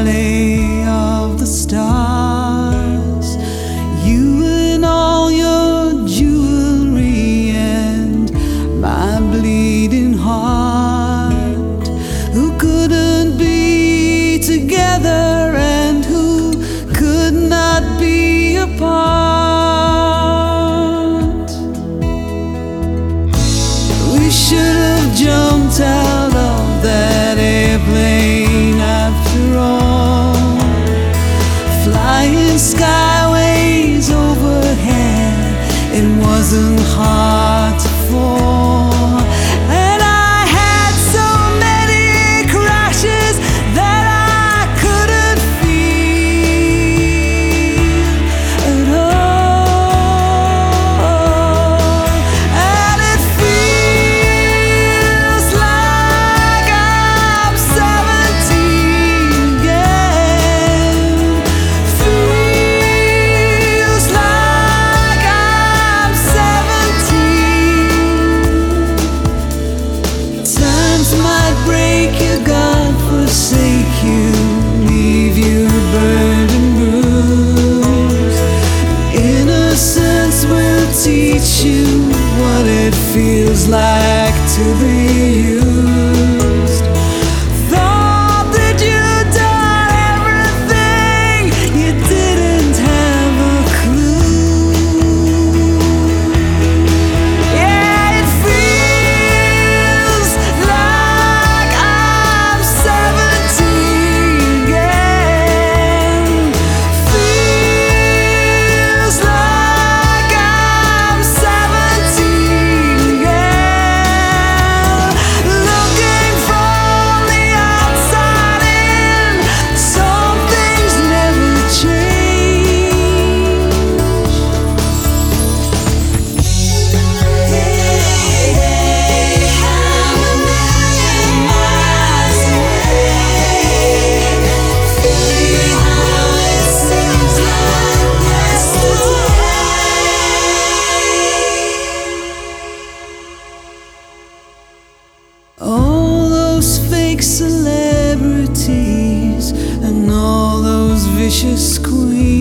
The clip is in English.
valley of the stars. You and all your jewelry and my bleeding heart, who couldn't be together and who could not be apart. We should have jumped out of that airplane after all, flying skyways overhead. It wasn't hard to fall, and I had so many crashes that I couldn't feel at all. And it feels like I'm 17 again. Feels like I'm 17. Times might break you, God forsake you, leave you burned and bruised. Innocence will teach you what it feels like to be used. Thought that you'd done everything, you didn't have a clue. Yeah, it feels like I'm 17 again. Feels like I'm 17 again. Looking from the outside in, some things never change. I'm a million miles away. Feel how it seems like yesterday. All those fake celebrities and all those vicious queens